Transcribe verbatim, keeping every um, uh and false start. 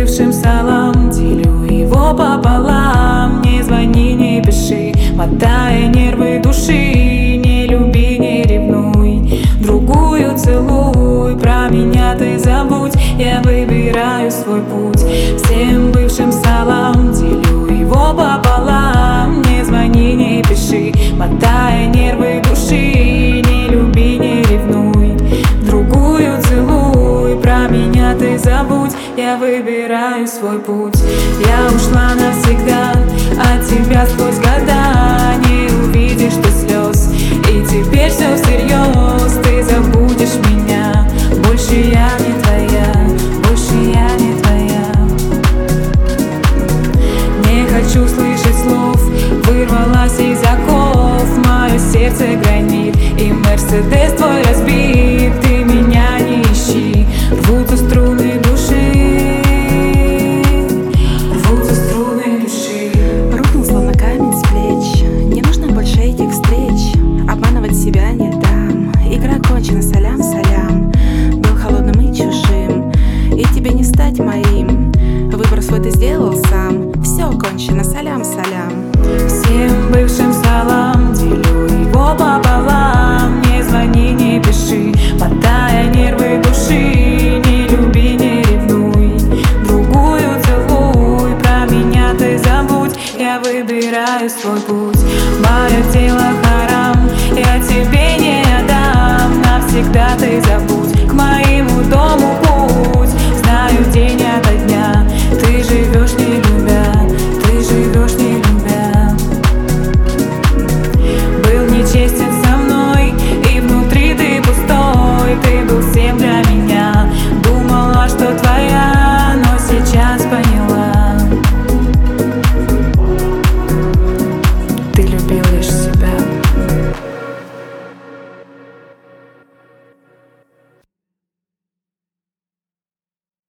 бывшим салам, делю его пополам. Не звони, не пиши, мотая нервы души. Не люби, не ревнуй, другую целуй. Про меня ты забудь, я выбираю свой путь. Всем бывшим салам, делю его пополам. Не звони, не пиши, мотая нервы души. Не люби, не ревнуй, другую целуй. Про меня ты забудь, я выбираю свой путь. Я ушла навсегда от тебя сквозь года. Не увидишь ты слез, и теперь все всерьез. Ты забудешь меня, больше я не